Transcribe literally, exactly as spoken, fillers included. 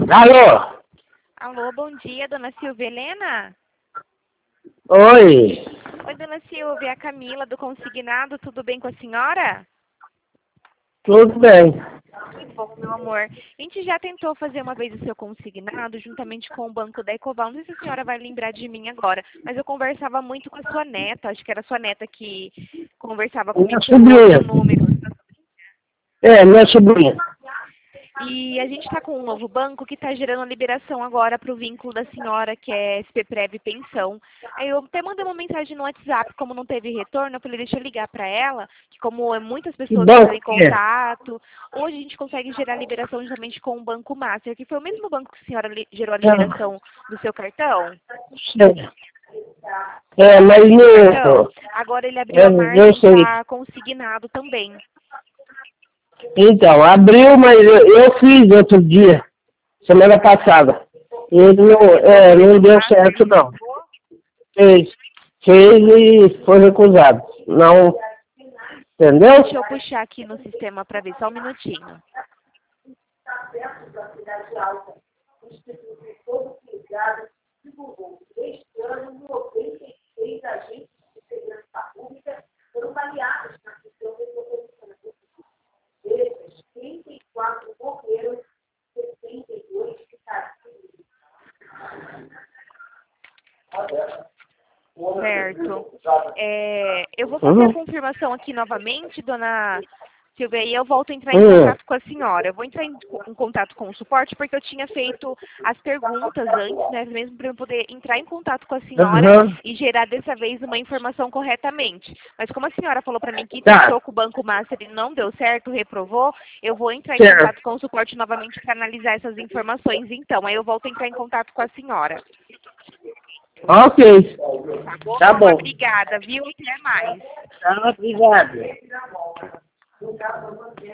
Alô? Alô, bom dia, dona Silvia Helena? Oi. Oi, dona Silvia, a Camila do Consignado, tudo bem com a senhora? Tudo bem. Que bom, meu amor. A gente já tentou fazer uma vez o seu consignado juntamente com o Banco da Ecoval. Não sei se a senhora vai lembrar de mim agora, mas eu conversava muito com a sua neta. Acho que era a sua neta que conversava Minha comigo pelo sobrinha. outro número. É, minha sobrinha. E a gente está com um novo banco que está gerando a liberação agora para o vínculo da senhora, que é S P Prev Pensão. Aí eu até mandei uma mensagem no WhatsApp, como não teve retorno, eu falei, deixa eu ligar para ela, que como muitas Que pessoas entraram banco em que é? contato, hoje a gente consegue gerar a liberação justamente com o Banco Master, que foi o mesmo banco que a senhora li- gerou a Ah, liberação do seu cartão. sei. É, mas Cartão. no... Agora ele abriu É, a eu margem sei. para consignado também. Então, abriu, mas eu, eu fiz outro dia, semana passada. Ele não, Tentou é, fazer não no deu Master, certo, não. reprovou. Fez. Fez e foi recusado. Não, Deixa entendeu? eu puxar aqui no sistema para ver, só um minutinho. Certo. É, eu vou fazer a Uhum. confirmação aqui novamente, dona Silvia, e eu volto a entrar em Uhum. contato com a senhora. Eu vou entrar em, co- em contato com o suporte porque eu tinha feito as perguntas antes, né, mesmo para eu poder entrar em contato com a senhora Uhum. e gerar dessa vez uma informação corretamente. Mas como a senhora falou para mim que Tá, tentou com o Banco Master e não deu certo, reprovou, eu vou entrar em certo. contato com o suporte novamente para analisar essas informações. Então, aí eu volto a entrar em contato com a senhora. Ok. Tá bom, Tá meu amor? bom. Obrigada, viu? Até mais. Tá, obrigado.